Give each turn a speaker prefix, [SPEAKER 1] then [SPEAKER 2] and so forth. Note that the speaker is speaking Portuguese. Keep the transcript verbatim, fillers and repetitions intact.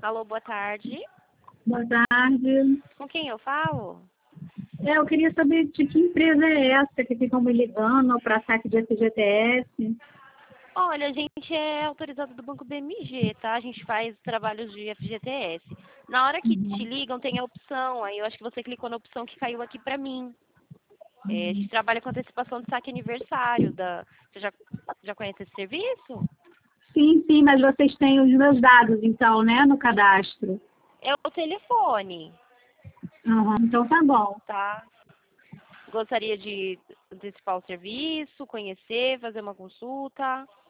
[SPEAKER 1] Alô, boa tarde.
[SPEAKER 2] Boa tarde.
[SPEAKER 1] Com quem eu falo?
[SPEAKER 2] É, eu queria saber de que empresa é essa que ficam me ligando para saque de F G T S.
[SPEAKER 1] Olha, a gente é autorizado do Banco B M G, tá? A gente faz trabalhos de F G T S. Na hora que te
[SPEAKER 2] Uhum.
[SPEAKER 1] ligam, tem a opção. Aí eu acho que você clicou na opção que caiu aqui pra mim. É, a gente trabalha com antecipação de saque aniversário. Da... Você já, já conhece esse serviço?
[SPEAKER 2] Sim, sim, mas vocês têm os meus dados, então, né, no cadastro.
[SPEAKER 1] É o telefone,
[SPEAKER 2] Uhum. Então tá bom.
[SPEAKER 1] tá? Gostaria de antecipar o serviço, conhecer, fazer uma consulta.